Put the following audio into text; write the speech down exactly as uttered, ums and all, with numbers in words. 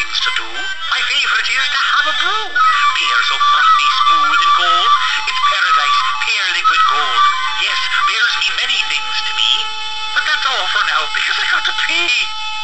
things to do. My favourite is to have a brew. Beer so frothy, smooth and gold. It's paradise, pure liquid gold. Yes, beers mean many things to me. But that's all for now, because I got to pee.